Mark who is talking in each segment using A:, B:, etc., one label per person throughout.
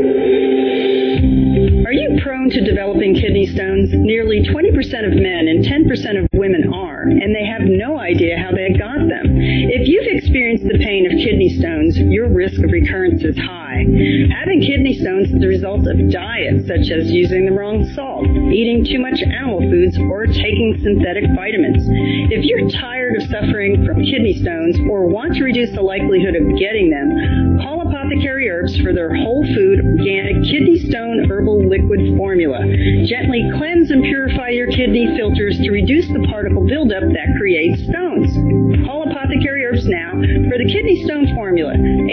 A: Are you prone to developing kidney stones? Nearly 20% of men and 10% of women are, and they have no idea how they got them. If you've experienced the pain of kidney stones, your risk of recurrence is high. Having kidney stones is the result of diets such as using the wrong salt, eating too much animal foods, or taking synthetic vitamins. If you're tired of suffering from kidney stones or want to reduce the likelihood of getting them, call Apothecary Herbs for their whole food, organic kidney stone herbal liquid formula. Gently cleanse and purify your kidney filters to reduce the particle buildup that creates stones. Call Apothecary Herbs now for the kidney stone formula,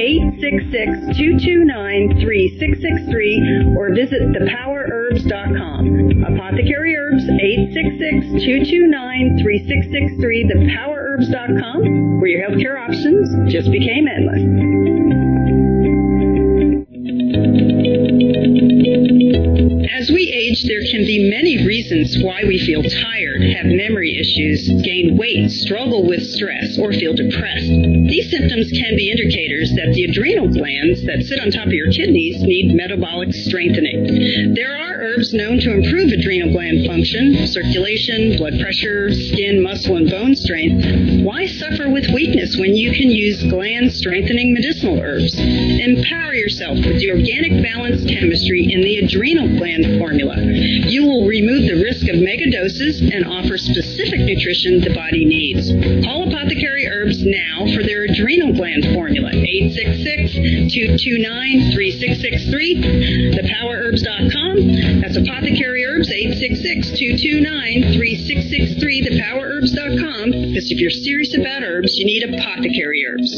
A: 866-229-3663, or visit thepowerherbs.com. Apothecary Herbs, 866-229-3663, thepowerherbs.com, where your healthcare options just became endless. As we age, there can be many reasons why we feel tired, have memory issues, gain weight, struggle with stress, or feel depressed. These symptoms can be indicators that the adrenal glands that sit on top of your kidneys need metabolic strengthening. There are herbs known to improve adrenal gland function, circulation, blood pressure, skin, muscle, and bone strength. Why suffer with weakness when you can use gland-strengthening medicinal herbs? Empower yourself with the organic balanced chemistry in the adrenal gland formula. You will remove the risk of mega doses and offer specific nutrition the body needs. Call Apothecary Herbs now for their adrenal gland formula, 866-229-3663, thepowerherbs.com. That's Apothecary Herbs, 866-229-3663, thepowerherbs.com. Because if you're serious about herbs, you need Apothecary Herbs.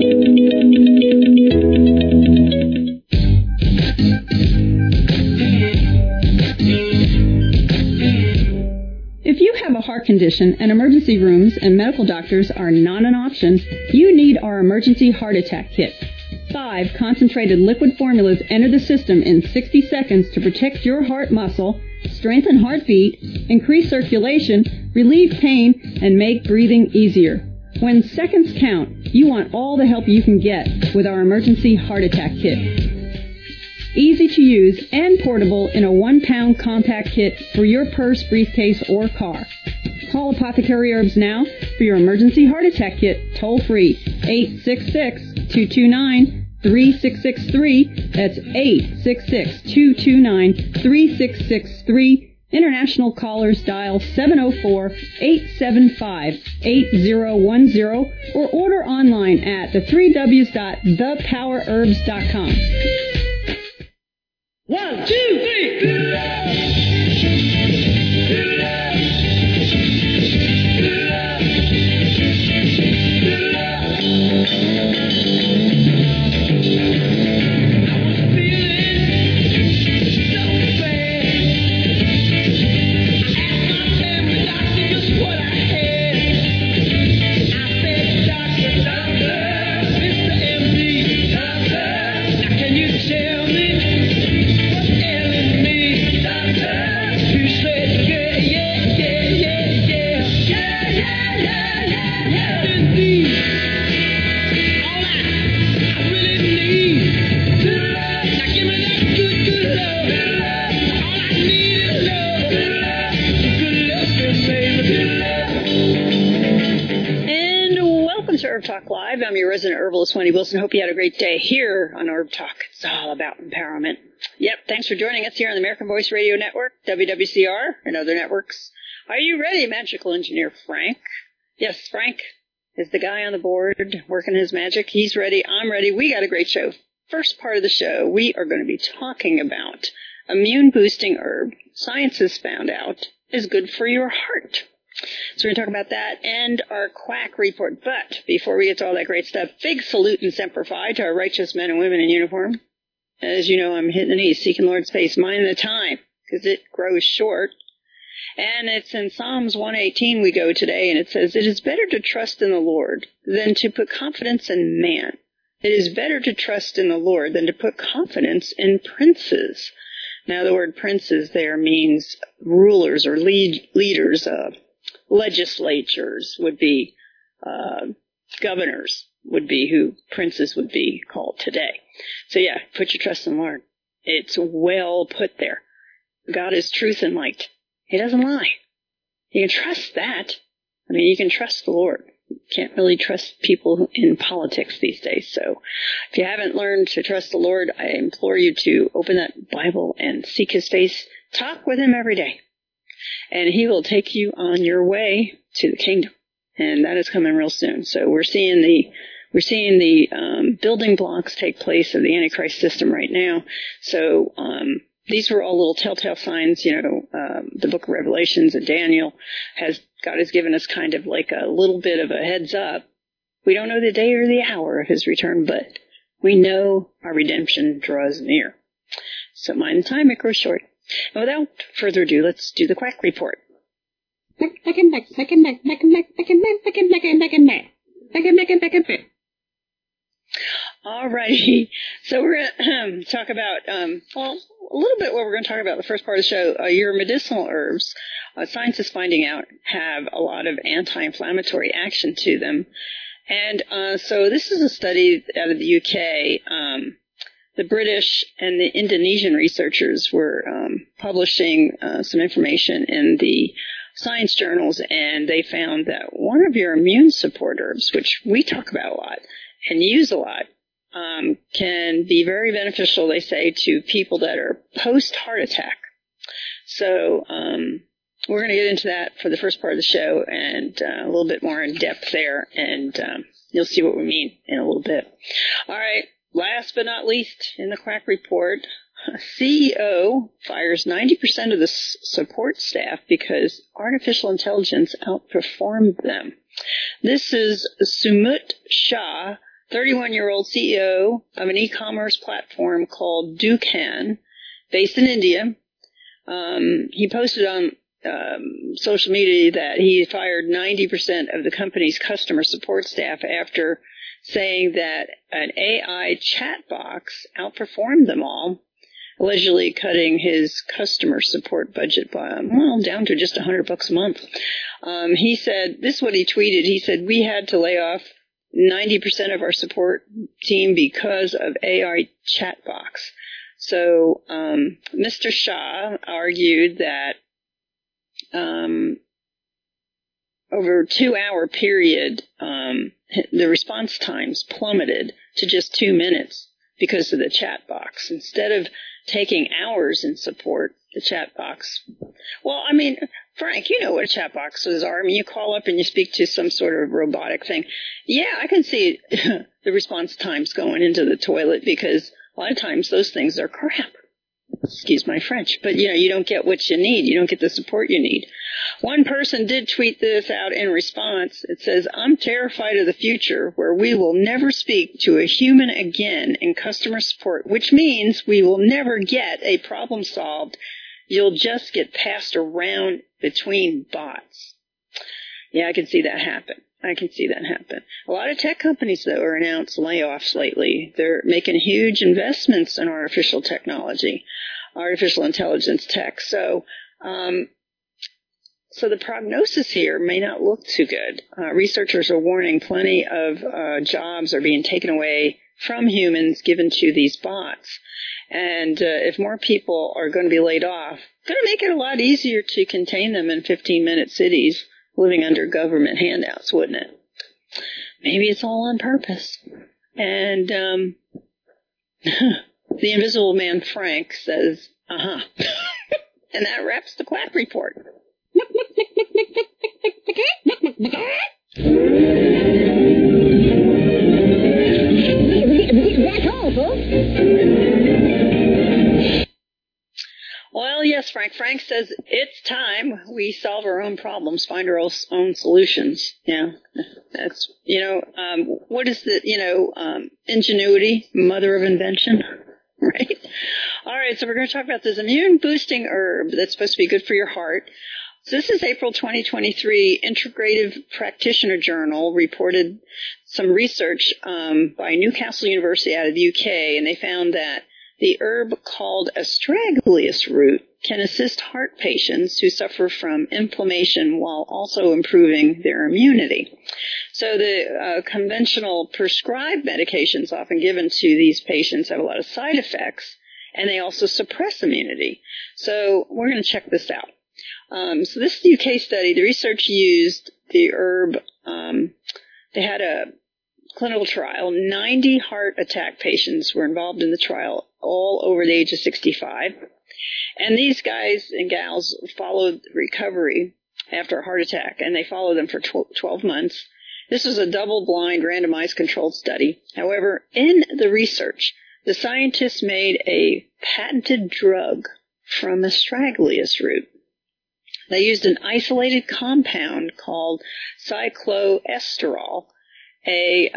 A: If you have a heart condition and emergency rooms and medical doctors are not an option, you need our emergency heart attack kit. 5 concentrated liquid formulas enter the system in 60 seconds to protect your heart muscle, strengthen heartbeat, increase circulation, relieve pain, and make breathing easier. When seconds count, you want all the help you can get with our emergency heart attack kit. Easy to use and portable in a 1-pound compact kit for your purse, briefcase, or car. Call Apothecary Herbs now for your emergency heart attack kit, toll free, 866-229-3663. That's 866-229-3663. International callers dial 704-875-8010 or order online at the3ws.thepowerherbs.com. 1, 2, 3. Herb Talk Live. I'm your resident herbalist, Wendy Wilson. Hope you had a great day here on Herb Talk. It's all about empowerment. Yep, thanks for joining us here on the American Voice Radio Network, WWCR, and other networks. Are you ready, magical engineer Frank? Yes, Frank is the guy on the board working his magic. He's ready. I'm ready. We got a great show. First part of the show, we are going to be talking about immune-boosting herb science has found out is good for your heart. So we're going to talk about that and our quack report. But before we get to all that great stuff, big salute and semper fi to our righteous men and women in uniform. As you know, I'm hitting the knees, seeking Lord's face, minding the time, because it grows short. And it's in Psalms 118 we go today, and it says, "It is better to trust in the Lord than to put confidence in man. It is better to trust in the Lord than to put confidence in princes." Now, the word princes there means rulers or leaders. Legislatures would be, governors would be who princes would be called today. So yeah, put your trust in the Lord. It's well put there. God is truth and light. He doesn't lie. You can trust that. I mean, you can trust the Lord. You can't really trust people in politics these days. So if you haven't learned to trust the Lord, I implore you to open that Bible and seek His face. Talk with Him every day. And He will take you on your way to the kingdom. And that is coming real soon. So we're seeing the building blocks take place of the Antichrist system right now. So these were all little telltale signs. The book of Revelations and Daniel God has given us kind of like a little bit of a heads up. We don't know the day or the hour of His return, but we know our redemption draws near. So mind the time, it grows short. And without further ado, let's do the Quack Report. Alrighty, so we're going to talk about, a little bit what we're going to talk about the first part of the show. Your medicinal herbs, science is finding out, have a lot of anti-inflammatory action to them. And so this is a study out of the UK. The British and the Indonesian researchers were publishing some information in the science journals, and they found that one of your immune support herbs, which we talk about a lot and use a lot, can be very beneficial, they say, to people that are post-heart attack. So we're going to get into that for the first part of the show and a little bit more in depth there, and you'll see what we mean in a little bit. All right, last but not least in the Quack Report, CEO fires 90% of the support staff because artificial intelligence outperformed them. This is Sumit Shah, 31-year-old CEO of an e-commerce platform called Dukan, based in India. He posted on social media that he fired 90% of the company's customer support staff after saying that an AI chat box outperformed them all, allegedly cutting his customer support budget by, down to just $100 a month. He said, this is what he tweeted. He said, we had to lay off 90% of our support team because of AI chat box. So, Mr. Shah argued that, over a 2-hour period, the response times plummeted to just 2 minutes because of the chat box. Instead of taking hours in support, the chat box. Well, I mean, Frank, you know what chat boxes are. I mean, you call up and you speak to some sort of robotic thing. Yeah, I can see the response times going into the toilet because a lot of times those things are crap. Excuse my French, but you don't get what you need. You don't get the support you need. One person did tweet this out in response. It says, I'm terrified of the future where we will never speak to a human again in customer support, which means we will never get a problem solved. You'll just get passed around between bots. Yeah, I can see that happen. A lot of tech companies, though, are announced layoffs lately. They're making huge investments in artificial technology, artificial intelligence tech. So the prognosis here may not look too good. Researchers are warning plenty of jobs are being taken away from humans given to these bots. And if more people are going to be laid off, it's going to make it a lot easier to contain them in 15-minute cities living under government handouts, wouldn't it? Maybe it's all on purpose. And the invisible man Frank says, uh-huh. And that wraps the Quack Report. That's all, folks. Well, yes, Frank. Frank says it's time we solve our own problems, find our own solutions. Yeah, that's, what is the, ingenuity, mother of invention, right? All right, so we're going to talk about this immune-boosting herb that's supposed to be good for your heart. So this is April 2023. Integrative Practitioner Journal reported some research by Newcastle University out of the UK, and they found that the herb called astragalus root can assist heart patients who suffer from inflammation while also improving their immunity. So the conventional prescribed medications often given to these patients have a lot of side effects, and they also suppress immunity. So we're going to check this out. So this UK study, the research used the herb. They had a clinical trial. 90 heart attack patients were involved in the trial, all over the age of 65. And these guys and gals followed recovery after a heart attack, and they followed them for 12 months. This was a double-blind, randomized controlled study. However, in the research, the scientists made a patented drug from astragalus root. They used an isolated compound called cycloesterol, a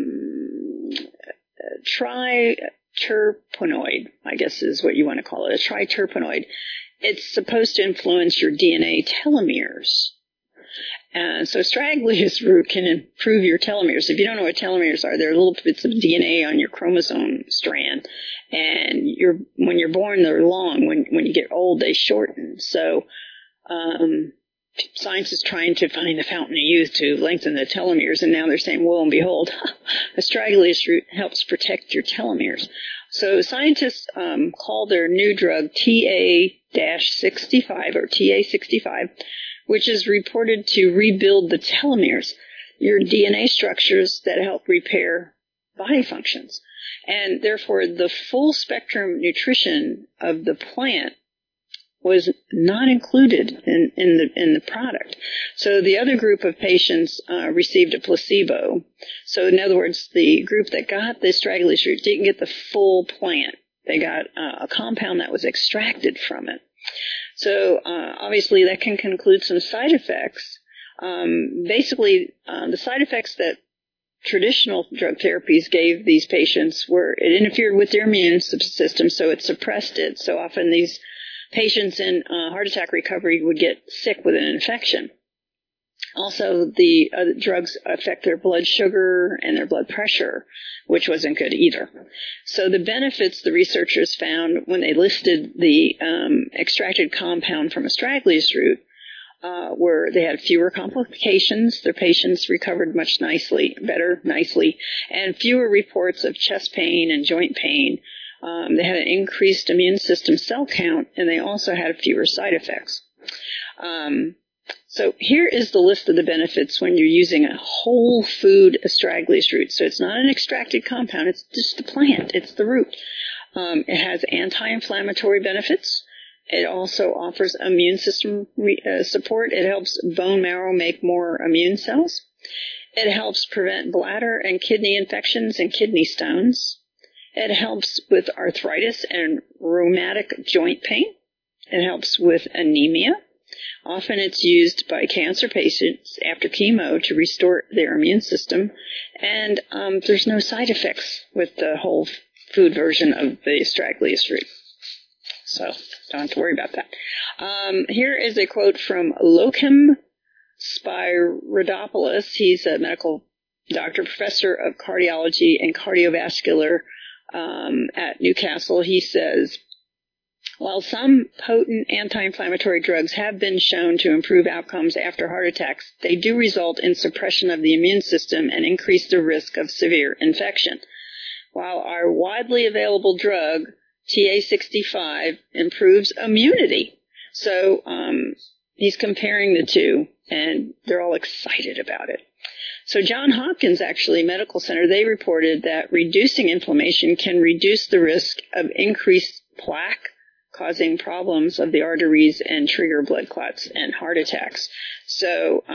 A: triterpenoid, I guess is what you want to call it, a triterpenoid. It's supposed to influence your DNA telomeres. So astragalus root can improve your telomeres. If you don't know what telomeres are, they're little bits of DNA on your chromosome strand. And when you're born, they're long. When you get old, they shorten. So science is trying to find the fountain of youth to lengthen the telomeres, and now they're saying, lo and behold, astragalus root helps protect your telomeres. So scientists call their new drug TA-65 or TA65, which is reported to rebuild the telomeres, your DNA structures that help repair body functions. And therefore, the full spectrum nutrition of the plant was not included in the product. So the other group of patients received a placebo. So in other words, the group that got the astragalus root didn't get the full plant. They got a compound that was extracted from it. So obviously that can conclude some side effects. Basically, the side effects that traditional drug therapies gave these patients were it interfered with their immune system, so it suppressed it. So often these patients in heart attack recovery would get sick with an infection. Also, the drugs affect their blood sugar and their blood pressure, which wasn't good either. So the benefits the researchers found when they listed the extracted compound from astragalus root were they had fewer complications. Their patients recovered better nicely, and fewer reports of chest pain and joint pain. They had an increased immune system cell count, and they also had fewer side effects. So here is the list of the benefits when you're using a whole food astragalus root. So it's not an extracted compound. It's just the plant. It's the root. It has anti-inflammatory benefits. It also offers immune system support. It helps bone marrow make more immune cells. It helps prevent bladder and kidney infections and kidney stones. It helps with arthritis and rheumatic joint pain. It helps with anemia. Often it's used by cancer patients after chemo to restore their immune system. And there's no side effects with the whole food version of the astragalus root. So don't have to worry about that. Here is a quote from Lokim Spyridopoulos. He's a medical doctor, professor of cardiology and cardiovascular at Newcastle. He says, while some potent anti-inflammatory drugs have been shown to improve outcomes after heart attacks, they do result in suppression of the immune system and increase the risk of severe infection. While our widely available drug, TA65, improves immunity. So he's comparing the two, and they're all excited about it. So Johns Hopkins, actually, Medical Center, they reported that reducing inflammation can reduce the risk of increased plaque, causing problems of the arteries and trigger blood clots and heart attacks. So,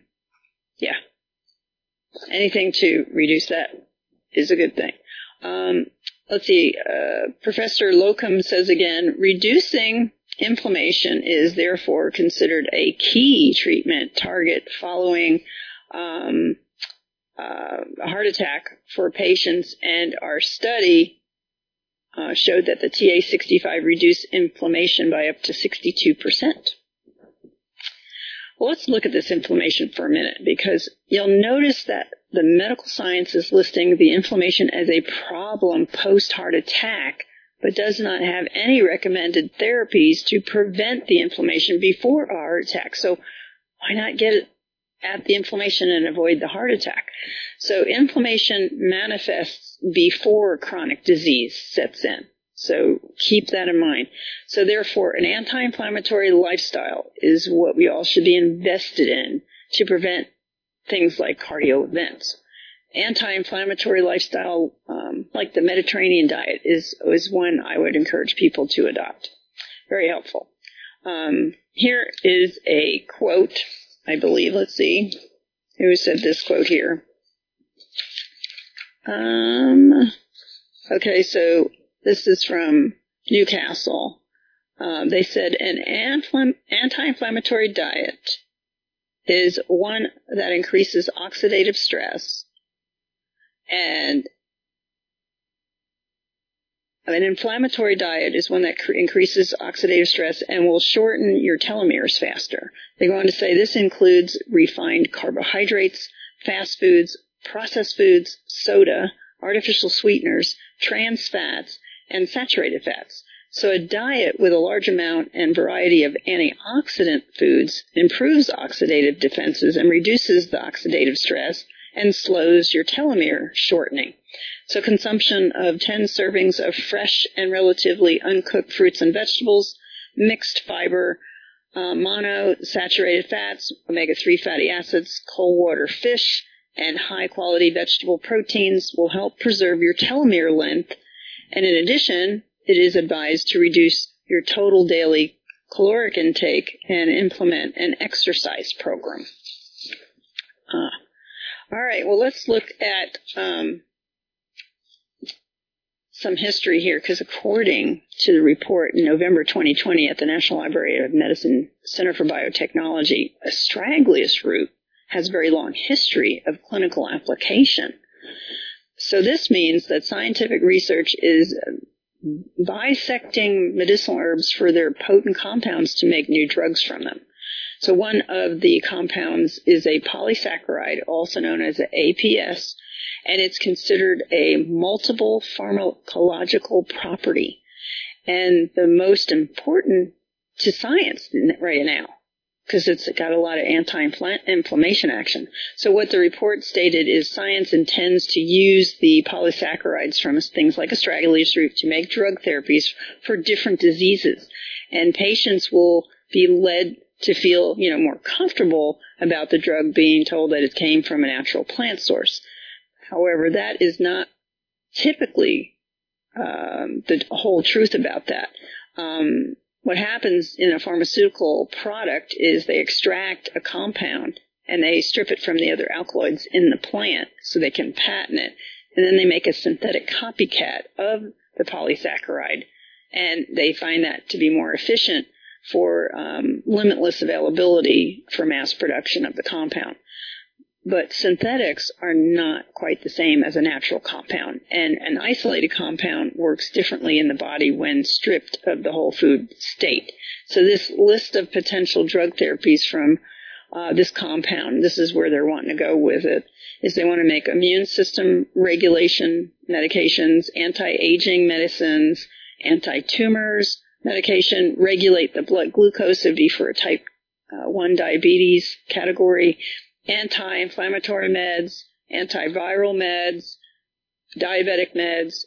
A: anything to reduce that is a good thing. Let's see, Professor Lokum says again, reducing inflammation is therefore considered a key treatment target following a heart attack for patients, and our study showed that the TA65 reduced inflammation by up to 62%. Well, let's look at this inflammation for a minute, because you'll notice that the medical science is listing the inflammation as a problem post-heart attack, but does not have any recommended therapies to prevent the inflammation before a heart attack. So why not get at the inflammation and avoid the heart attack? So inflammation manifests before chronic disease sets in. So keep that in mind. So therefore, an anti-inflammatory lifestyle is what we all should be invested in to prevent things like cardio events. Anti-inflammatory lifestyle, like the Mediterranean diet, is one I would encourage people to adopt. Very helpful. Here is a quote, I believe. Let's see. Who said this quote here? Okay, so this is from Newcastle. They said an anti-inflammatory diet is one that increases oxidative stress, and an inflammatory diet is one that increases oxidative stress and will shorten your telomeres faster. They go on to say this includes refined carbohydrates, fast foods, processed foods, soda, artificial sweeteners, trans fats, and saturated fats. So a diet with a large amount and variety of antioxidant foods improves oxidative defenses and reduces the oxidative stress and slows your telomere shortening. So consumption of 10 servings of fresh and relatively uncooked fruits and vegetables, mixed fiber, monounsaturated fats, omega-3 fatty acids, cold water fish, and high-quality vegetable proteins will help preserve your telomere length. And in addition, it is advised to reduce your total daily caloric intake and implement an exercise program. All right, well, let's look at some history here, because according to the report in November 2020 at the National Library of Medicine Center for Biotechnology, astragalus root has a very long history of clinical application. So this means that scientific research is bisecting medicinal herbs for their potent compounds to make new drugs from them. So one of the compounds is a polysaccharide, also known as an APS, and it's considered a multiple pharmacological property, and the most important to science right now, because it's got a lot of anti-inflammation action. So what the report stated is science intends to use the polysaccharides from things like astragalus root to make drug therapies for different diseases, and patients will be led to feel, more comfortable about the drug being told that it came from a natural plant source. However, that is not typically the whole truth about that. What happens in a pharmaceutical product is they extract a compound and they strip it from the other alkaloids in the plant so they can patent it. And then they make a synthetic copycat of the polysaccharide, and they find that to be more efficient for limitless availability for mass production of the compound. But synthetics are not quite the same as a natural compound, and an isolated compound works differently in the body when stripped of the whole food state. So this list of potential drug therapies from this compound, this is where they're wanting to go with it, is they want to make immune system regulation medications, anti-aging medicines, anti-tumors medication, regulate the blood glucose, it would be for a type 1 diabetes category, anti-inflammatory meds, antiviral meds, diabetic meds,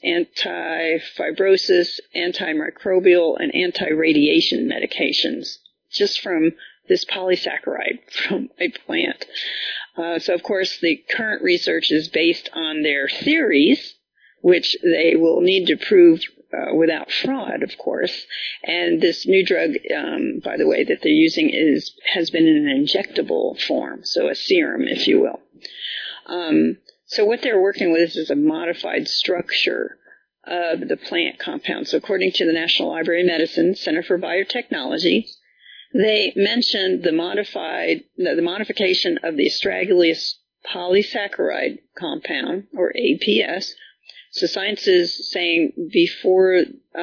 A: anti-fibrosis, antimicrobial, and anti-radiation medications, just from this polysaccharide from a plant. So, of course, the current research is based on their theories, which they will need to prove without fraud, of course. And this new drug, by the way, that they're using has been in an injectable form, so a serum, if you will. So what they're working with is a modified structure of the plant compound. So according to the National Library of Medicine Center for Biotechnology, they mentioned the modification of the astragalus polysaccharide compound, or APS. So science is saying before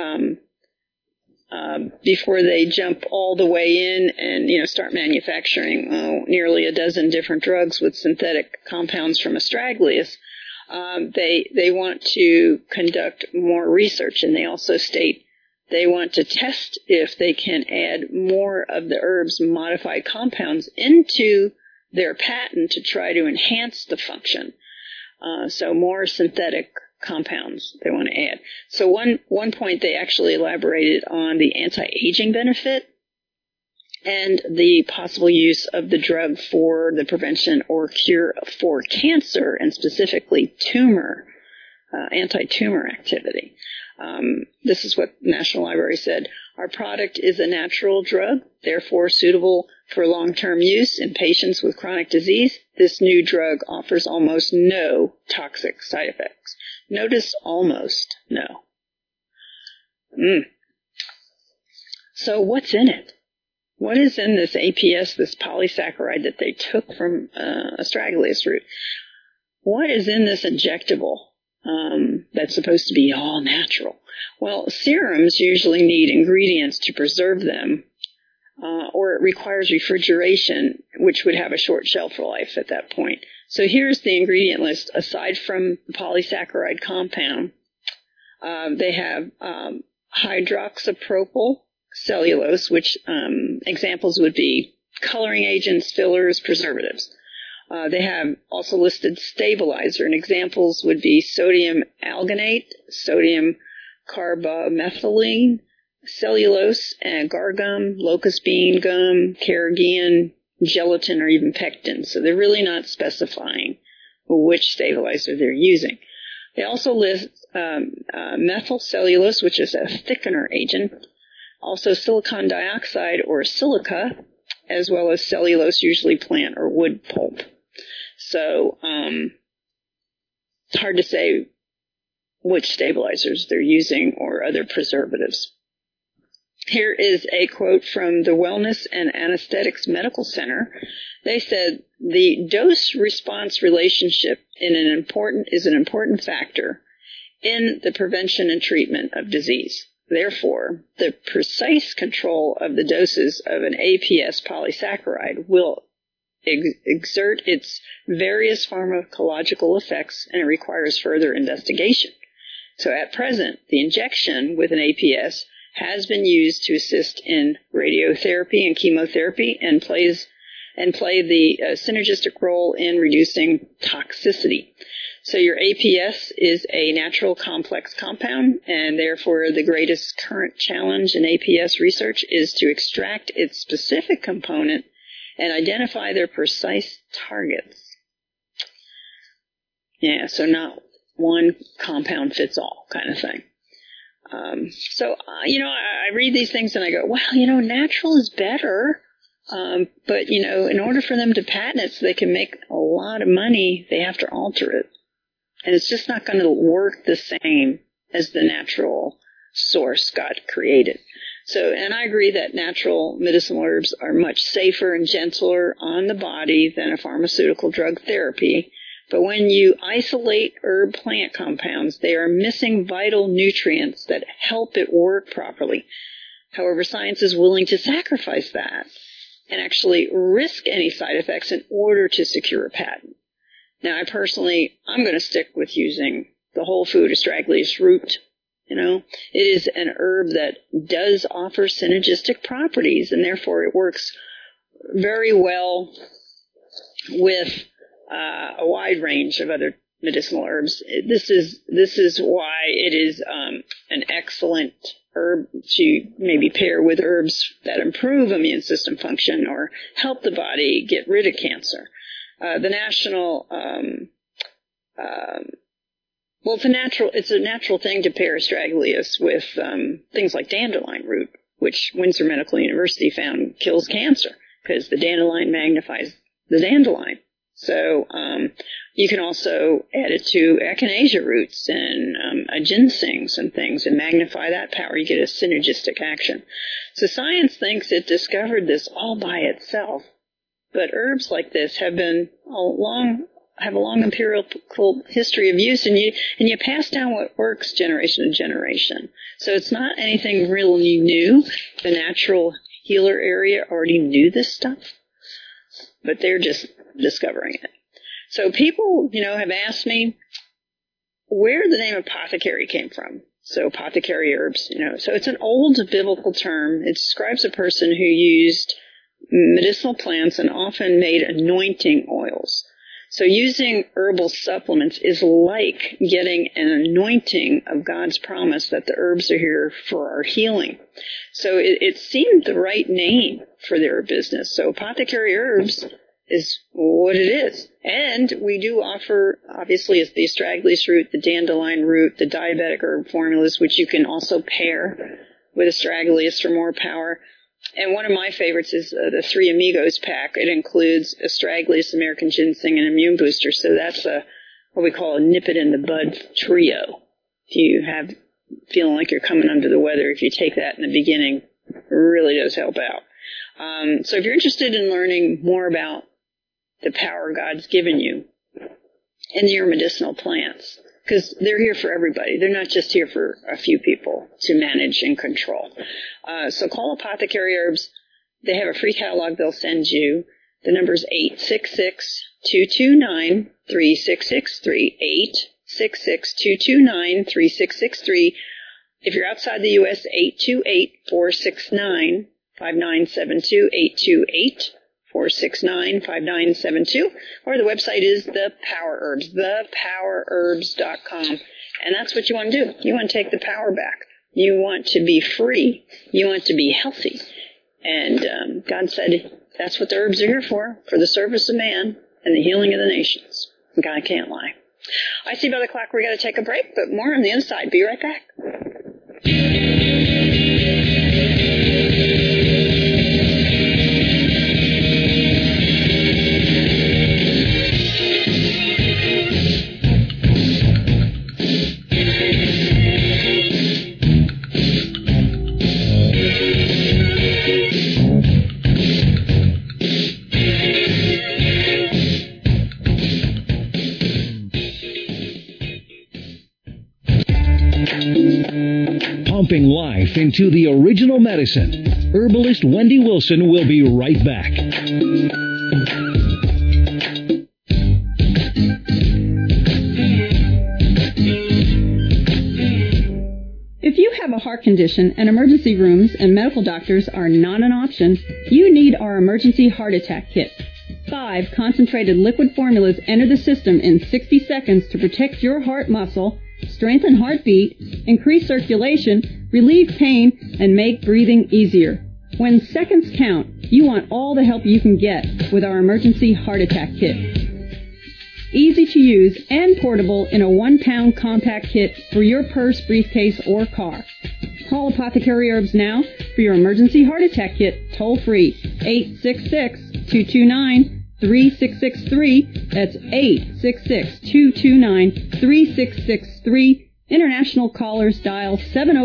A: they jump all the way in and start manufacturing nearly a dozen different drugs with synthetic compounds from astragalus, they want to conduct more research, and they also state they want to test if they can add more of the herb's modified compounds into their patent to try to enhance the function. So more synthetic compounds they want to add. So one point they actually elaborated on the anti-aging benefit and the possible use of the drug for the prevention or cure for cancer, and specifically tumor, anti-tumor activity. This is what the National Library said. Our product is a natural drug, therefore suitable for long-term use in patients with chronic disease. This new drug offers almost no toxic side effects. Notice almost no. So what's in it? What is in this APS, this polysaccharide that they took from astragalus root? What is in this injectable that's supposed to be all natural? Well, serums usually need ingredients to preserve them, or it requires refrigeration, which would have a short shelf life at that point. So here's the ingredient list. Aside from the polysaccharide compound, they have hydroxypropyl cellulose, which examples would be coloring agents, fillers, preservatives. They have also listed stabilizer, and examples would be sodium alginate, sodium carbamethylene, cellulose, and agar gum, locust bean gum, carrageenan, gelatin, or even pectin. So they're really not specifying which stabilizer they're using. They also list methyl cellulose, which is a thickener agent, also silicon dioxide or silica, as well as cellulose, usually plant or wood pulp. So it's hard to say which stabilizers they're using or other preservatives. Here is a quote from the Wellness and Anesthetics Medical Center. They said, the dose-response relationship is an important factor in the prevention and treatment of disease. Therefore, the precise control of the doses of an APS polysaccharide will exert its various pharmacological effects, and it requires further investigation. So at present, the injection with an APS has been used to assist in radiotherapy and chemotherapy and play the synergistic role in reducing toxicity. So your APS is a natural complex compound, and therefore the greatest current challenge in APS research is to extract its specific component and identify their precise targets. Yeah, so not one compound fits all kind of thing. I read these things and I go, well, natural is better. But, in order for them to patent it so they can make a lot of money, they have to alter it. And it's just not going to work the same as the natural source got created. So, and I agree that natural medicinal herbs are much safer and gentler on the body than a pharmaceutical drug therapy. But when you isolate herb plant compounds, they are missing vital nutrients that help it work properly. However, science is willing to sacrifice that and actually risk any side effects in order to secure a patent. Now, I'm going to stick with using the whole food astragalus root. It is an herb that does offer synergistic properties, and therefore it works very well with a wide range of other medicinal herbs. This is why it is an excellent herb to maybe pair with herbs that improve immune system function or help the body get rid of cancer. It's a natural thing to pair astragalus with things like dandelion root, which Windsor Medical University found kills cancer because the dandelion magnifies the dandelion. So you can also add it to echinacea roots and ginsengs and things and magnify that power. You get a synergistic action. So science thinks it discovered this all by itself, but herbs like this have a long empirical history of use, and you pass down what works generation to generation. So it's not anything really new. The natural healer area already knew this stuff, but they're just discovering it. So people, have asked me where the name apothecary came from. So apothecary herbs, so it's an old biblical term. It describes a person who used medicinal plants and often made anointing oils. So using herbal supplements is like getting an anointing of God's promise that the herbs are here for our healing. So it seemed the right name for their business. So Apothecary Herbs is what it is. And we do offer, obviously, it's the astragalus root, the dandelion root, the diabetic herb formulas, which you can also pair with astragalus for more power. And one of my favorites is the Three Amigos pack. It includes astragalus, American ginseng, and immune booster. So that's what we call a nip it in the bud trio. If you have feeling like you're coming under the weather, if you take that in the beginning, it really does help out. So if you're interested in learning more about the power God's given you and your medicinal plants, because they're here for everybody. They're not just here for a few people to manage and control. So call Apothecary Herbs. They have a free catalog they'll send you. The number is 866-229-3663, 866-229-3663. If you're outside the U.S., 828-469-5972, 828-469-5972, or the website is The Power Herbs, thepowerherbs.com. And that's what you want to do. You want to take the power back. You want to be free. You want to be healthy. And God said that's what the herbs are here for the service of man and the healing of the nations. God can't lie. I see by the clock we got to take a break, but more on the inside. Be right back.
B: Pumping life into the original medicine. Herbalist Wendy Wilson will be right back.
C: If you have a heart condition and emergency rooms and medical doctors are not an option, you need our Emergency Heart Attack Kit. 5 concentrated liquid formulas enter the system in 60 seconds to protect your heart muscle, strengthen heartbeat, increase circulation, relieve pain, and make breathing easier. When seconds count, you want all the help you can get with our Emergency Heart Attack Kit. Easy to use and portable in a 1-pound compact kit for your purse, briefcase, or car. Call Apothecary Herbs now for your Emergency Heart Attack Kit toll-free, 866-229-3663. That's 866-229-3663. International callers dial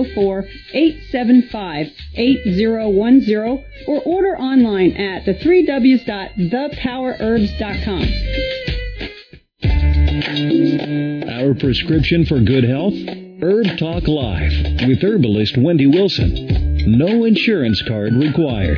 C: 704-875-8010 or order online at the3ws.thepowerherbs.com.
B: Our prescription for good health? Herb Talk Live with herbalist Wendy Wilson. No insurance card required.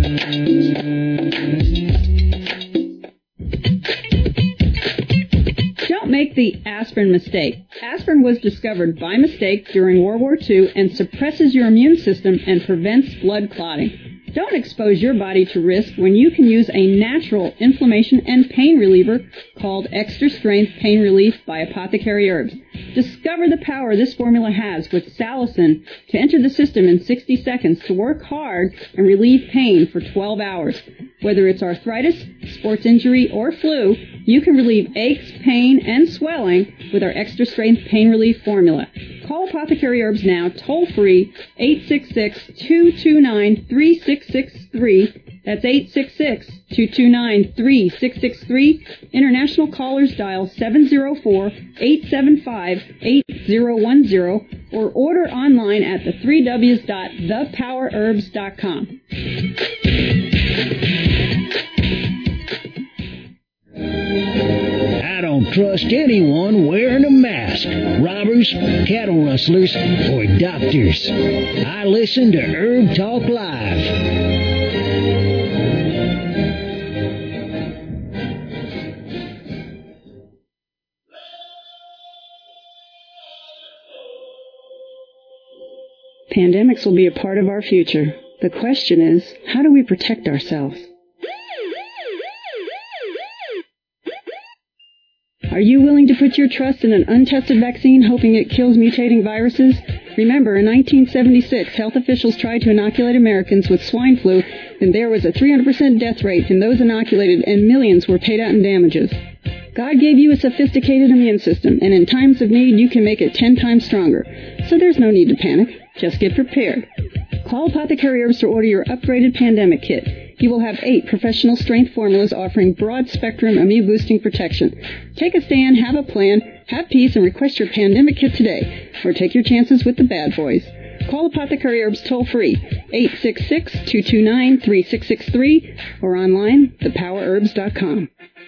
C: Don't make the aspirin mistake. Aspirin was discovered by mistake during World War II and suppresses your immune system and prevents blood clotting. Don't expose your body to risk when you can use a natural inflammation and pain reliever called Extra Strength Pain Relief by Apothecary Herbs. Discover the power this formula has with salicin to enter the system in 60 seconds to work hard and relieve pain for 12 hours. Whether it's arthritis, sports injury, or flu, you can relieve aches, pain, and swelling with our Extra Strength Pain Relief formula. Call Apothecary Herbs now, toll-free, 866-229-3663. That's 866-229-3663. International callers dial 704-875-8010 or order online at the3ws.thepowerherbs.com.
B: I don't trust anyone wearing a mask. Robbers, cattle rustlers, or doctors. I listen to Herb Talk Live.
C: Pandemics will be a part of our future. The question is, how do we protect ourselves? Are you willing to put your trust in an untested vaccine hoping it kills mutating viruses? Remember, in 1976, health officials tried to inoculate Americans with swine flu, and there was a 300% death rate in those inoculated, and millions were paid out in damages. God gave you a sophisticated immune system, and in times of need, you can make it 10 times stronger. So there's no need to panic. Just get prepared. Call Apothecary Herbs to order your upgraded pandemic kit. You will have 8 professional strength formulas offering broad-spectrum immune-boosting protection. Take a stand, have a plan, have peace, and request your pandemic kit today. Or take your chances with the bad boys. Call Apothecary Herbs toll-free, 866-229-3663, or online, thepowerherbs.com.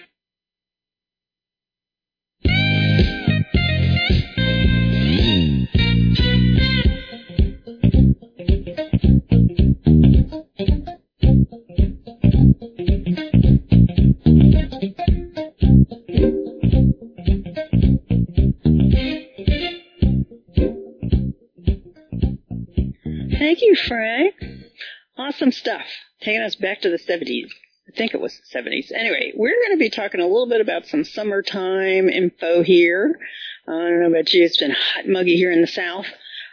A: Thank you, Frank. Awesome stuff. Taking us back to the 70s. I think it was the 70s. Anyway, we're going to be talking a little bit about some summertime info here. I don't know about you. It's been hot and muggy here in the South.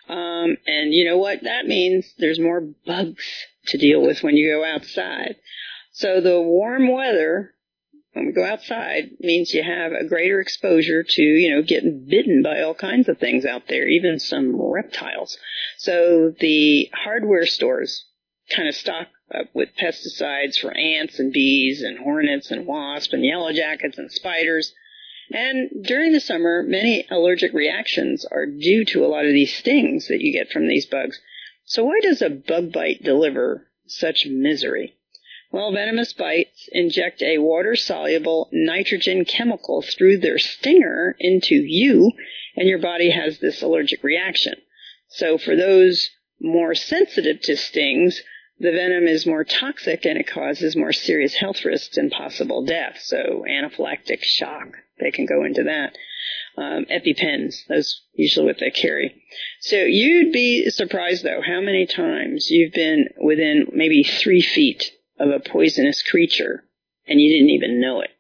A: And you know what that means? There's more bugs to deal with when you go outside. So the warm weather, when we go outside, means you have a greater exposure to, getting bitten by all kinds of things out there, even some reptiles. So the hardware stores kind of stock up with pesticides for ants and bees and hornets and wasps and yellow jackets and spiders. And during the summer, many allergic reactions are due to a lot of these stings that you get from these bugs. So why does a bug bite deliver such misery? Well, venomous bites inject a water-soluble nitrogen chemical through their stinger into you, and your body has this allergic reaction. So for those more sensitive to stings, the venom is more toxic and it causes more serious health risks and possible death. So anaphylactic shock, they can go into that. EpiPens, those usually what they carry. So you'd be surprised, though, how many times you've been within maybe 3 feet of a poisonous creature and you didn't even know it.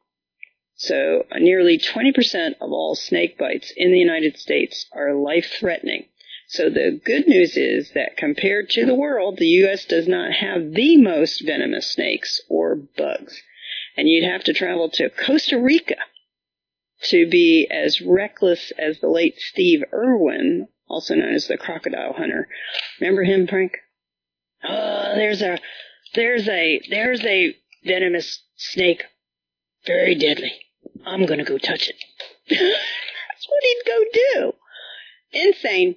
A: So nearly 20% of all snake bites in the United States are life-threatening. So the good news is that compared to the world, the U.S. does not have the most venomous snakes or bugs. And you'd have to travel to Costa Rica to be as reckless as the late Steve Irwin, also known as the crocodile hunter. Remember him, Frank? Oh, there's a venomous snake. Very deadly. I'm going to go touch it. That's what he'd go do. Insane.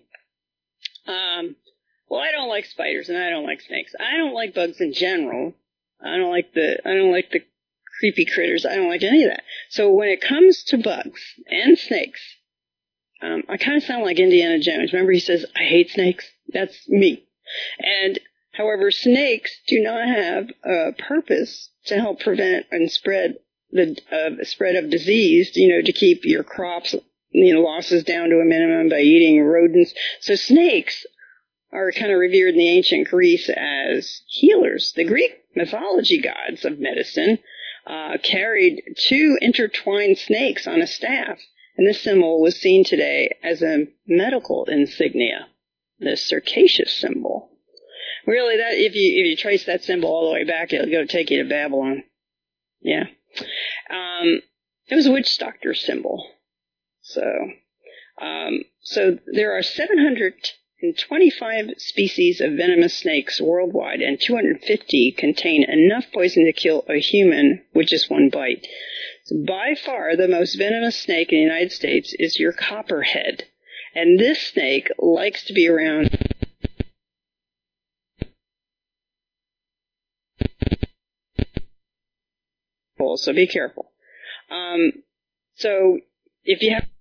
A: Well, I don't like spiders and I don't like snakes. I don't like bugs in general. I don't like the creepy critters. I don't like any of that. So when it comes to bugs and snakes, I kind of sound like Indiana Jones. Remember he says, I hate snakes? That's me. And however, snakes do not have a purpose to help prevent and spread the spread of disease, to keep your crops, losses down to a minimum by eating rodents. So snakes are kind of revered in the ancient Greece as healers. The Greek mythology gods of medicine carried 2 intertwined snakes on a staff, and this symbol was seen today as a medical insignia, the Circassian symbol. Really, that if you trace that symbol all the way back, it'll take you to Babylon. Yeah. It was a witch doctor symbol. So there are 725 species of venomous snakes worldwide, and 250 contain enough poison to kill a human with just one bite. So by far, the most venomous snake in the United States is your copperhead. And this snake likes to be around so be careful. So if you have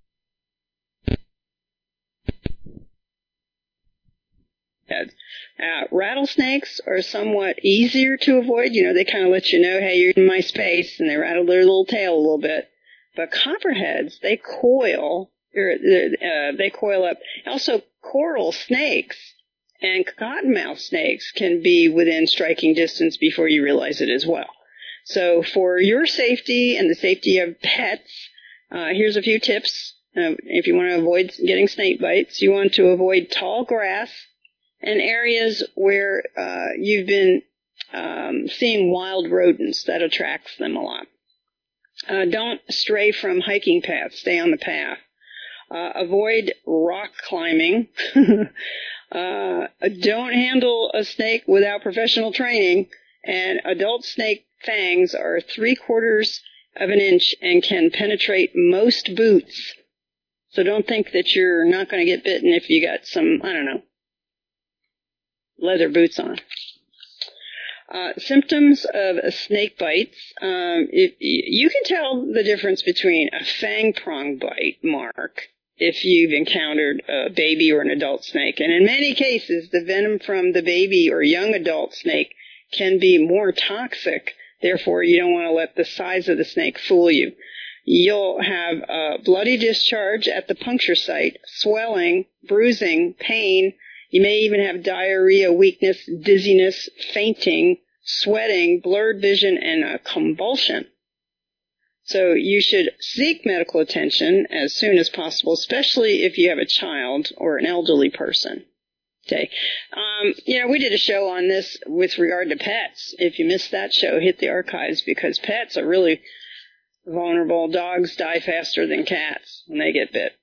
A: rattlesnakes are somewhat easier to avoid. They kind of let you know, hey, you're in my space, and they rattle their little tail a little bit. But copperheads, they coil up. Also, coral snakes and cottonmouth snakes can be within striking distance before you realize it as well. So for your safety and the safety of pets, Here's a few tips. If you want to avoid getting snake bites, you want to avoid tall grass and areas where you've been seeing wild rodents. That attracts them a lot. Don't stray from hiking paths. Stay on the path. Avoid rock climbing. Don't handle a snake without professional training. And adult snake fangs are 3/4 of an inch and can penetrate most boots. So don't think that you're not going to get bitten if you got some, leather boots on. Symptoms of snake bites. You can tell the difference between a fang prong bite, Mark, if you've encountered a baby or an adult snake. And in many cases, the venom from the baby or young adult snake can be more toxic. Therefore, you don't want to let the size of the snake fool you. You'll have a bloody discharge at the puncture site, swelling, bruising, pain. You may even have diarrhea, weakness, dizziness, fainting, sweating, blurred vision, and a convulsion. So you should seek medical attention as soon as possible, especially if you have a child or an elderly person. Okay. We did a show on this with regard to pets. If you missed that show, hit the archives because pets are really vulnerable. Dogs die faster than cats when they get bit.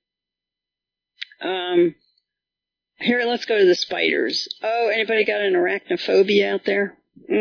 A: Here, let's go to the spiders. Oh, anybody got an arachnophobia out there?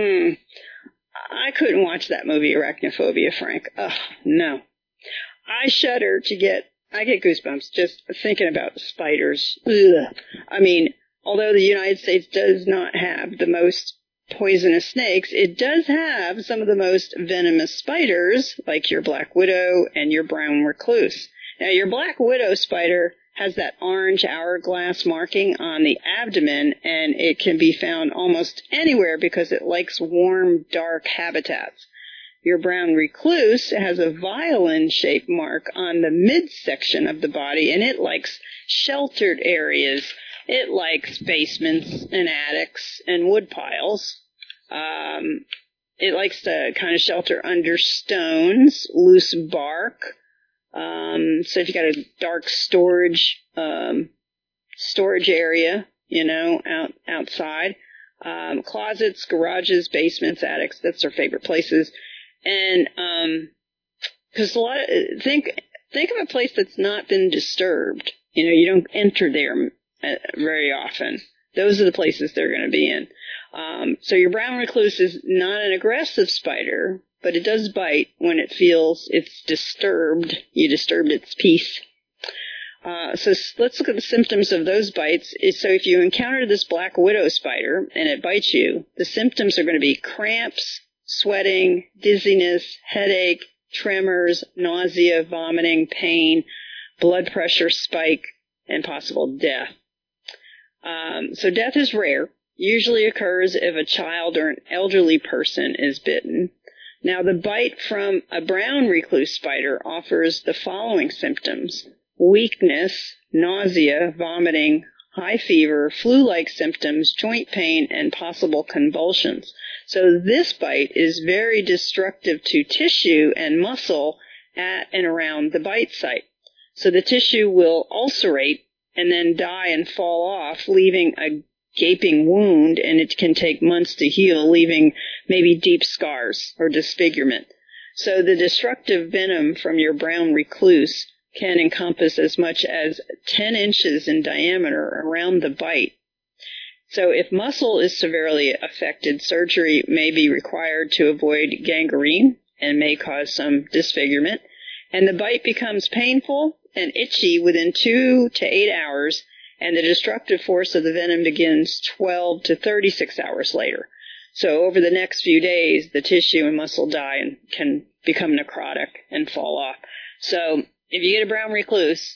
A: I couldn't watch that movie, Arachnophobia, Frank. Oh, no. I shudder I get goosebumps just thinking about spiders. Ugh. Although the United States does not have the most poisonous snakes, it does have some of the most venomous spiders, like your black widow and your brown recluse. Now, your black widow spider has that orange hourglass marking on the abdomen, and it can be found almost anywhere because it likes warm, dark habitats. Your brown recluse has a violin-shaped mark on the midsection of the body, and it likes sheltered areas. It likes basements and attics and wood piles. It likes to kind of shelter under stones, loose bark. So if you got a dark storage area, outside, closets, garages, basements, attics, that's their favorite places. And, cause think of a place that's not been disturbed. You don't enter there very often. Those are the places they're going to be in. So your brown recluse is not an aggressive spider, but it does bite when it feels it's disturbed. You disturbed its peace. So let's look at the symptoms of those bites. So if you encounter this black widow spider and it bites you, the symptoms are going to be cramps, sweating, dizziness, headache, tremors, nausea, vomiting, pain, blood pressure spike, and possible death. So death is rare. Usually occurs if a child or an elderly person is bitten. Now, the bite from a brown recluse spider offers the following symptoms: weakness, nausea, vomiting, high fever, flu-like symptoms, joint pain, and possible convulsions. So this bite is very destructive to tissue and muscle at and around the bite site. So the tissue will ulcerate and then die and fall off, leaving a gaping wound, and it can take months to heal, leaving maybe deep scars or disfigurement. So the destructive venom from your brown recluse can encompass as much as 10 inches in diameter around the bite. So if muscle is severely affected, surgery may be required to avoid gangrene and may cause some disfigurement. And the bite becomes painful and itchy within 2 to 8 hours, and the destructive force of the venom begins 12 to 36 hours later. So over the next few days, the tissue and muscle die and can become necrotic and fall off. So if you get a brown recluse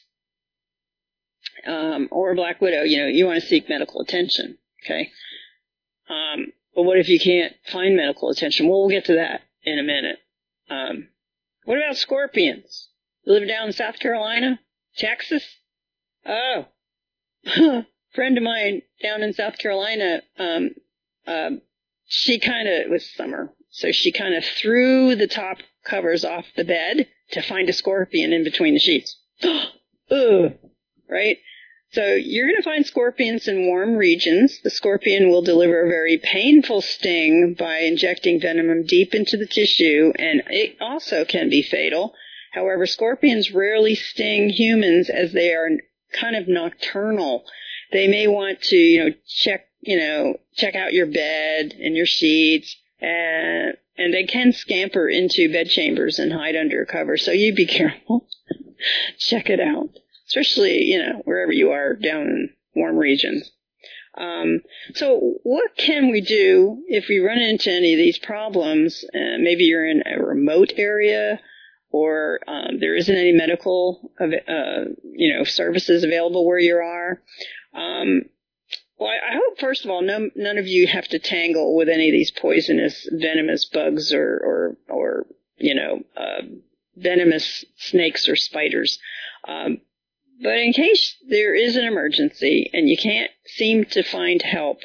A: or a black widow, you want to seek medical attention, okay? But what if you can't find medical attention? Well, we'll get to that in a minute. What about scorpions? You live down in South Carolina? Texas? Oh. Friend of mine down in South Carolina, it was summer, so she kind of threw the top covers off the bed to find a scorpion in between the sheets. Ugh, right? So you're going to find scorpions in warm regions. The scorpion will deliver a very painful sting by injecting venom deep into the tissue, and it also can be fatal. However, scorpions rarely sting humans as they are kind of nocturnal. They may want to, check out your bed and your sheets, and they can scamper into bed chambers and hide under cover. So you be careful. Check it out, especially, wherever you are down in warm regions. So what can we do if we run into any of these problems? Maybe you're in a remote area, or there isn't any medical, services available where you are. Well, I hope, first of all, none of you have to tangle with any of these poisonous, venomous bugs or venomous snakes or spiders. But in case there is an emergency and you can't seem to find help,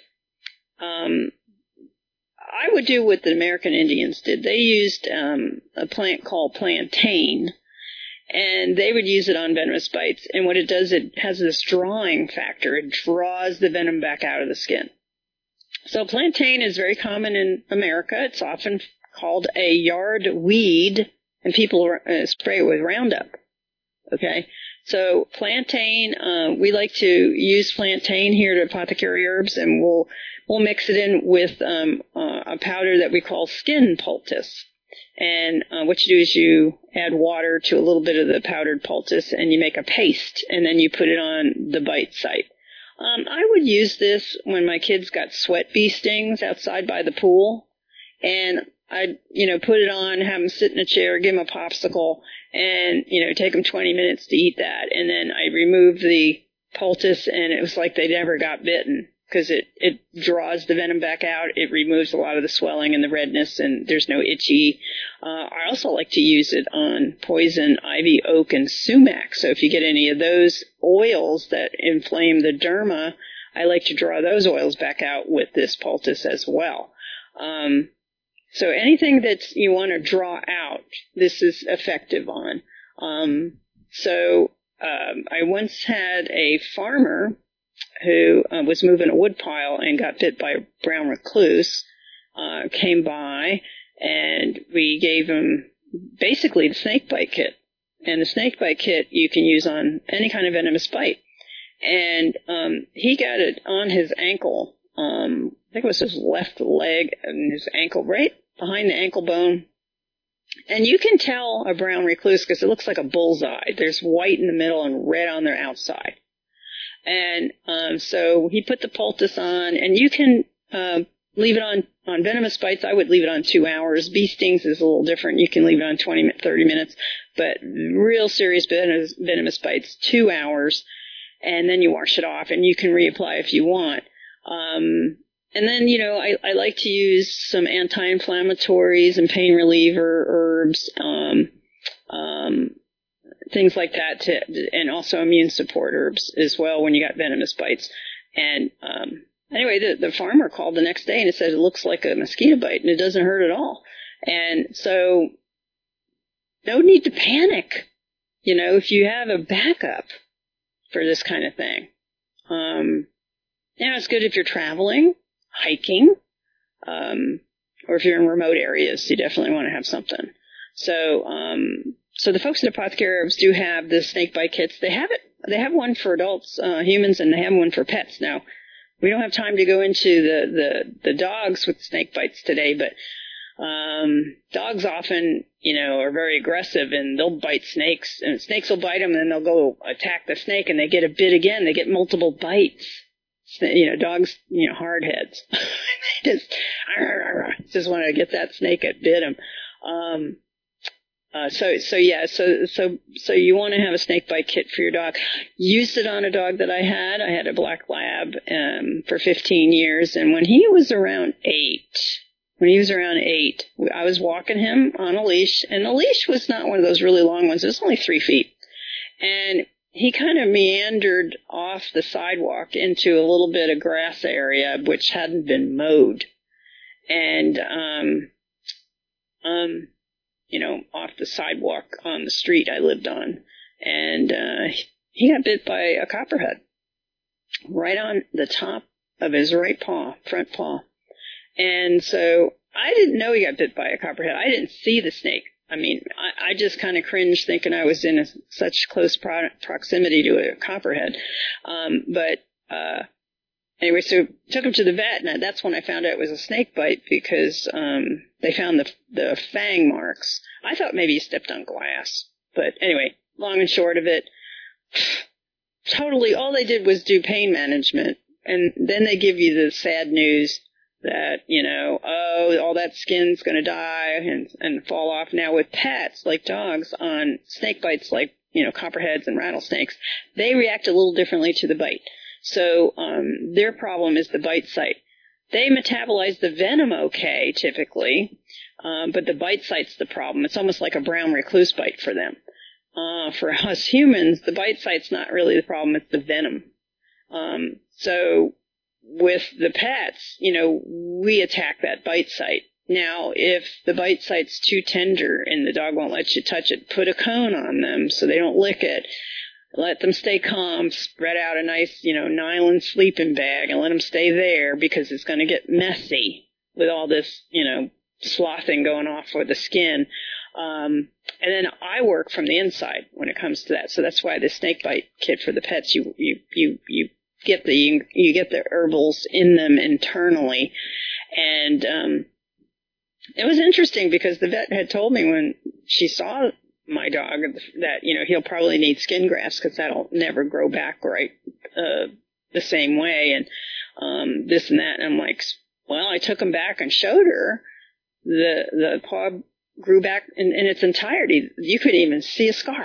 A: I would do what the American Indians did. They used a plant called plantain, and they would use it on venomous bites. And what it does, it has this drawing factor. It draws the venom back out of the skin. So plantain is very common in America. It's often called a yard weed, and people spray it with Roundup. Okay? So plantain, we like to use plantain here at Apothecary Herbs, and we'll mix it in with a powder that we call skin poultice. And what you do is you add water to a little bit of the powdered poultice, and you make a paste, and then you put it on the bite site. I would use this when my kids got sweat bee stings outside by the pool, and I'd, put it on, have them sit in a chair, give them a popsicle, and, take them 20 minutes to eat that. And then I removed the poultice, and it was like they never got bitten, because it draws the venom back out. It removes a lot of the swelling and the redness, and there's no itchy. I also like to use it on poison ivy, oak, and sumac. So if you get any of those oils that inflame the derma, I like to draw those oils back out with this poultice as well. So anything that you want to draw out, this is effective on. I once had a farmer who was moving a wood pile and got bit by a brown recluse, came by, and we gave him basically the snake bite kit. And the snake bite kit you can use on any kind of venomous bite. And he got it on his ankle. I think it was his left leg and his ankle, right behind the ankle bone. And you can tell a brown recluse because it looks like a bullseye. There's white in the middle and red on their outside. And so he put the poultice on, and you can leave it on venomous bites. I would leave it on 2 hours. Bee stings is a little different. You can leave it on 30 minutes. But real serious venomous bites, 2 hours. And then you wash it off, and you can reapply if you want. And then, I like to use some anti-inflammatories and pain reliever herbs, things like that, and also immune support herbs as well when you got venomous bites. And anyway, the farmer called the next day and it said it looks like a mosquito bite and it doesn't hurt at all. And so no need to panic, if you have a backup for this kind of thing. It's good if you're traveling, hiking, or if you're in remote areas, you definitely want to have something. So the folks at Apothecary Herbs do have the snake bite kits. They have one for adults, humans, and they have one for pets. Now, we don't have time to go into the dogs with snake bites today, but dogs often, are very aggressive, and they'll bite snakes, and snakes will bite them, and then they'll go attack the snake, and they get a bit again. They get multiple bites. Dogs, hard heads. They just want to get that snake that bit them. So you want to have a snake bite kit for your dog. Used it on a dog that I had. I had a black lab, for 15 years. And when he was around 8, I was walking him on a leash, and the leash was not one of those really long ones. It was only 3 feet. And he kind of meandered off the sidewalk into a little bit of grass area, which hadn't been mowed. And, off the sidewalk on the street I lived on. And he got bit by a copperhead right on the top of his right paw, front paw. And so I didn't know he got bit by a copperhead. I didn't see the snake. I mean, I just kind of cringed thinking I was in such close proximity to a copperhead. Anyway, so took him to the vet, and that's when I found out it was a snake bite because they found the fang marks. I thought maybe he stepped on glass. But anyway, long and short of it, totally all they did was do pain management. And then they give you the sad news that, all that skin's going to die and fall off. Now with pets, like dogs, on snake bites like, copperheads and rattlesnakes, they react a little differently to the bite. So their problem is the bite site. They metabolize the venom okay, typically, but the bite site's the problem. It's almost like a brown recluse bite for them. For us humans, the bite site's not really the problem, it's the venom. So with the pets, we attack that bite site. Now, if the bite site's too tender and the dog won't let you touch it, put a cone on them so they don't lick it. Let them stay calm, spread out a nice, nylon sleeping bag and let them stay there because it's going to get messy with all this, sloughing going off with the skin. And then I work from the inside when it comes to that. So that's why the snake bite kit for the pets, you get the herbals in them internally. And it was interesting because the vet had told me when she saw my dog that, he'll probably need skin grafts because that'll never grow back right the same way and this and that. And I'm like, well, I took him back and showed her the paw grew back in its entirety. You could even see a scar.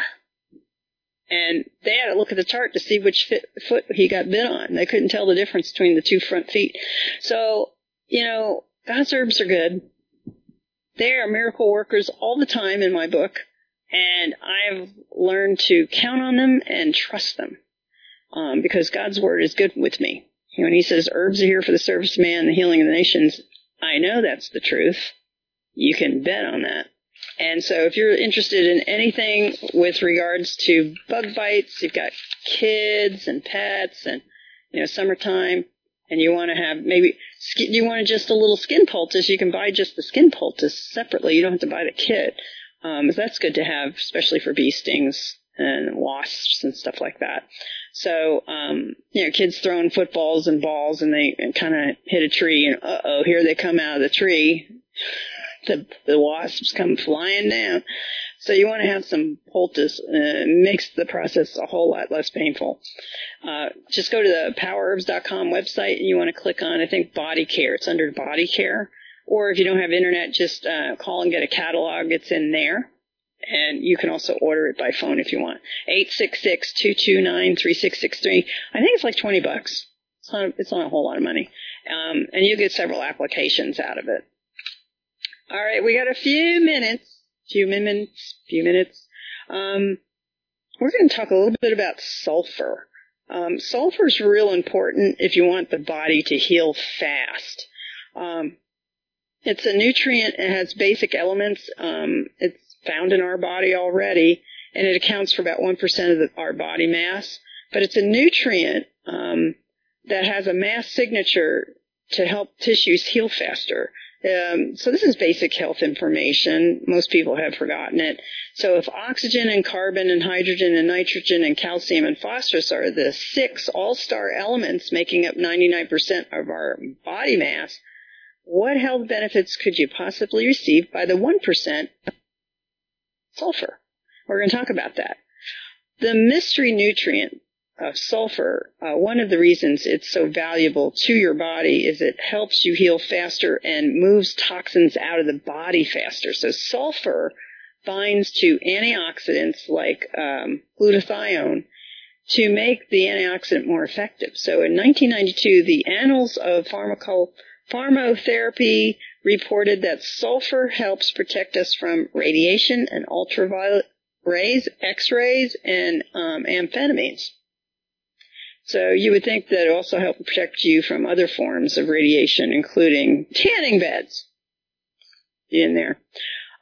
A: And they had to look at the chart to see which foot he got bit on. They couldn't tell the difference between the two front feet. So, God's herbs are good. They are miracle workers all the time in my book. And I've learned to count on them and trust them because God's word is good with me. When he says herbs are here for the service of man, the healing of the nations, I know that's the truth. You can bet on that. And so if you're interested in anything with regards to bug bites, you've got kids and pets and, summertime, and you want to have you want just a little skin poultice, you can buy just the skin poultice separately. You don't have to buy the kit. That's good to have, especially for bee stings and wasps and stuff like that. So, kids throwing footballs and balls and they kind of hit a tree and here they come out of the tree. The wasps come flying down. So you want to have some poultice. Makes the process a whole lot less painful. Just go to the powerherbs.com website and you want to click on, I think, body care. It's under body care. Or if you don't have internet, just call and get a catalog. It's in there. And you can also order it by phone if you want. 866-229-3663. I think it's like $20. It's not a whole lot of money. And you get several applications out of it. All right, we got a few minutes. We're going to talk a little bit about sulfur. Sulfur is real important if you want the body to heal fast. It's a nutrient. It has basic elements. It's found in our body already, and it accounts for about 1% of our body mass. But it's a nutrient that has a mass signature to help tissues heal faster. So this is basic health information. Most people have forgotten it. So if oxygen and carbon and hydrogen and nitrogen and calcium and phosphorus are the 6 all-star elements making up 99% of our body mass, what health benefits could you possibly receive by the 1% sulfur? We're going to talk about that. The mystery nutrient of sulfur, one of the reasons it's so valuable to your body is it helps you heal faster and moves toxins out of the body faster. So sulfur binds to antioxidants like glutathione to make the antioxidant more effective. So in 1992, the Annals of Pharmacotherapy reported that sulfur helps protect us from radiation and ultraviolet rays, X-rays, and amphetamines. So you would think that it also helped protect you from other forms of radiation, including tanning beds in there.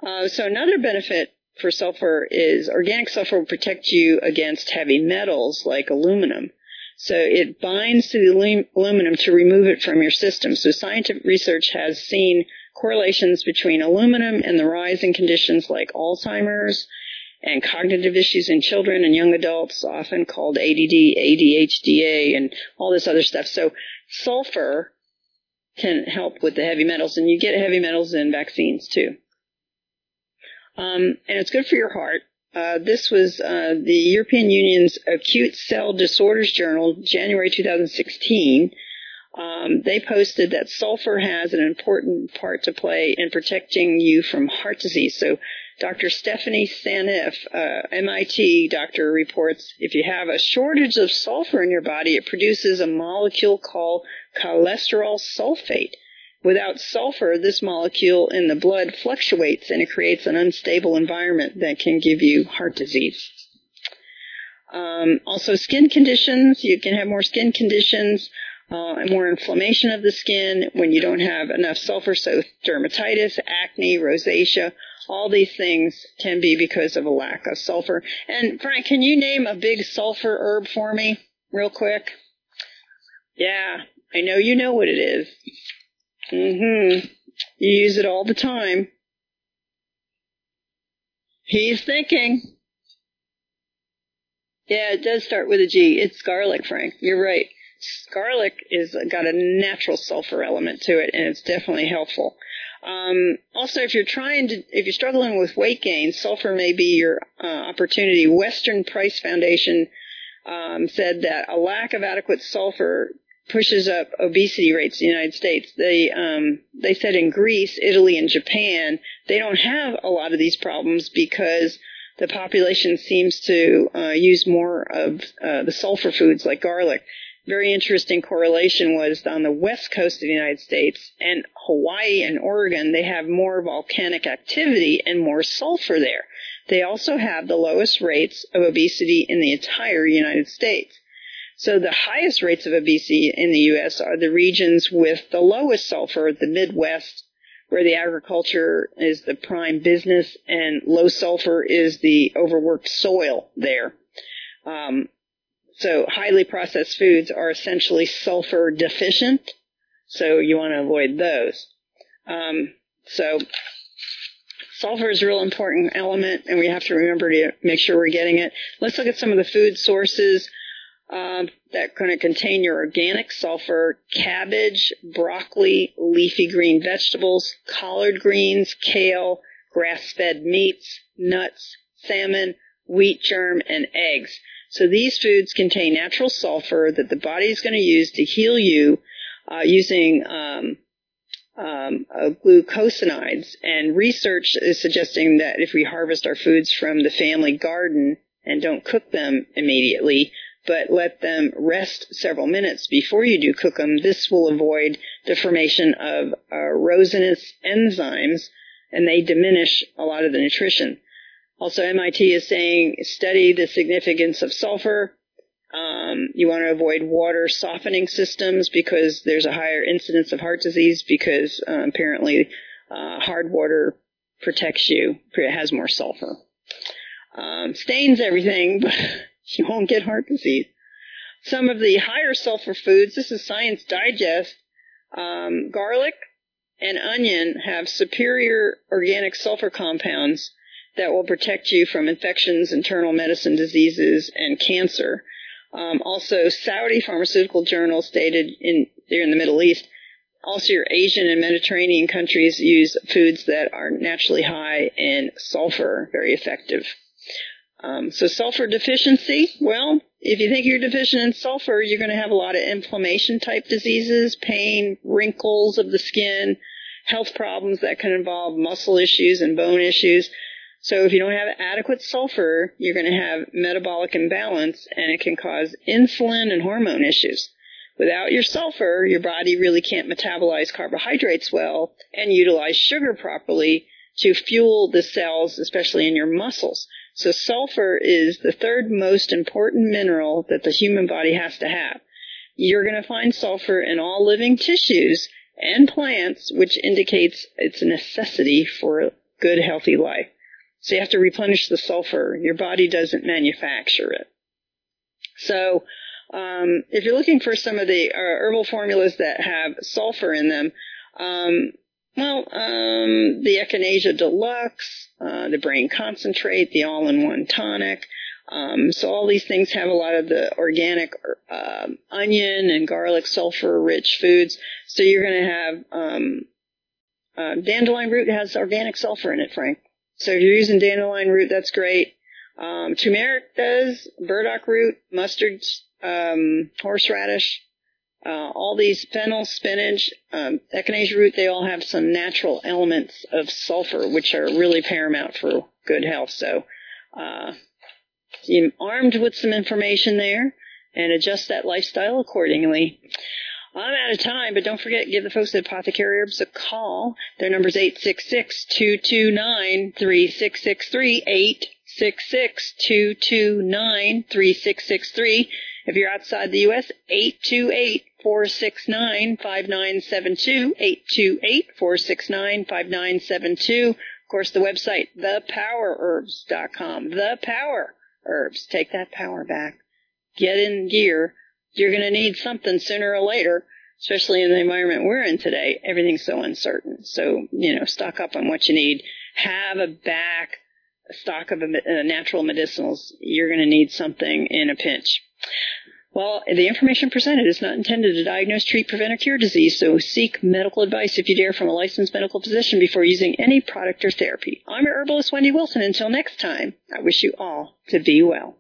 A: So another benefit for sulfur is organic sulfur will protect you against heavy metals like aluminum. So it binds to the aluminum to remove it from your system. So scientific research has seen correlations between aluminum and the rise in conditions like Alzheimer's and cognitive issues in children and young adults, often called ADD, ADHD, and all this other stuff. So sulfur can help with the heavy metals, and you get heavy metals in vaccines too. And it's good for your heart. This was the European Union's Acute Cell Disorders Journal, January 2016. They posted that sulfur has an important part to play in protecting you from heart disease. So Dr. Stephanie Seneff, MIT doctor, reports if you have a shortage of sulfur in your body, it produces a molecule called cholesterol sulfate. Without sulfur, this molecule in the blood fluctuates and it creates an unstable environment that can give you heart disease. Also, skin conditions. You can have more skin conditions and more inflammation of the skin when you don't have enough sulfur. So dermatitis, acne, rosacea, all these things can be because of a lack of sulfur. And Frank, can you name a big sulfur herb for me real quick? Yeah, I know you know what it is. You use it all the time. He's thinking. Yeah, it does start with a G. It's garlic, Frank. You're right. Garlic is got a natural sulfur element to it, and it's definitely helpful. Also, if you're struggling with weight gain, sulfur may be your opportunity. Western Price Foundation said that a lack of adequate sulfur pushes up obesity rates in the United States. They said in Greece, Italy, and Japan, they don't have a lot of these problems because the population seems to use more of the sulfur foods like garlic. Very interesting correlation was on the west coast of the United States and Hawaii and Oregon, they have more volcanic activity and more sulfur there. They also have the lowest rates of obesity in the entire United States. So the highest rates of obesity in the U.S. are the regions with the lowest sulfur, the Midwest, where the agriculture is the prime business and low sulfur is the overworked soil there. So highly processed foods are essentially sulfur deficient, so you want to avoid those. So sulfur is a real important element, and we have to remember to make sure we're getting it. Let's look at some of the food sources that are going to contain your organic sulfur: cabbage, broccoli, leafy green vegetables, collard greens, kale, grass-fed meats, nuts, salmon, wheat germ, and eggs. So these foods contain natural sulfur that the body is going to use to heal you using glucosides. And research is suggesting that if we harvest our foods from the family garden and don't cook them immediately, but let them rest several minutes before you do cook them, this will avoid the formation of rosinous enzymes, and they diminish a lot of the nutrition. Also, MIT is saying study the significance of sulfur. You want to avoid water softening systems because there's a higher incidence of heart disease because apparently hard water protects you. It has more sulfur. Stains everything, but you won't get heart disease. Some of the higher sulfur foods, this is Science Digest, garlic and onion have superior organic sulfur compounds that will protect you from infections, internal medicine diseases, and cancer. Also, Saudi pharmaceutical journal stated they're in the Middle East. Also, your Asian and Mediterranean countries use foods that are naturally high in sulfur, very effective. So sulfur deficiency, well, if you think you're deficient in sulfur, you're going to have a lot of inflammation type diseases, pain, wrinkles of the skin, health problems that can involve muscle issues and bone issues. So if you don't have adequate sulfur, you're going to have metabolic imbalance, and it can cause insulin and hormone issues. Without your sulfur, your body really can't metabolize carbohydrates well and utilize sugar properly to fuel the cells, especially in your muscles. So sulfur is the third most important mineral that the human body has to have. You're going to find sulfur in all living tissues and plants, which indicates it's a necessity for good, healthy life. So you have to replenish the sulfur. Your body doesn't manufacture it. So if you're looking for some of the herbal formulas that have sulfur in them, the Echinacea Deluxe, the Brain Concentrate, the All-in-One Tonic. So all these things have a lot of the organic onion and garlic sulfur-rich foods. So you're going to have dandelion root has organic sulfur in it, Frank. So if you're using dandelion root, that's great. Turmeric does, burdock root, mustard, horseradish, all these fennel, spinach, echinacea root, they all have some natural elements of sulfur, which are really paramount for good health. So you're armed with some information there and adjust that lifestyle accordingly. I'm out of time, but don't forget, give the folks at Apothecary Herbs a call. Their number is 866-229-3663, 866-229-3663. If you're outside the U.S., 828-469-5972, 828-469-5972. Of course, the website, thepowerherbs.com, The Power Herbs. Take that power back. Get in gear. You're going to need something sooner or later, especially in the environment we're in today. Everything's so uncertain. So, stock up on what you need. Have a stock of natural medicinals. You're going to need something in a pinch. Well, the information presented is not intended to diagnose, treat, prevent, or cure disease, so seek medical advice if you dare from a licensed medical physician before using any product or therapy. I'm your herbalist, Wendy Wilson. Until next time, I wish you all to be well.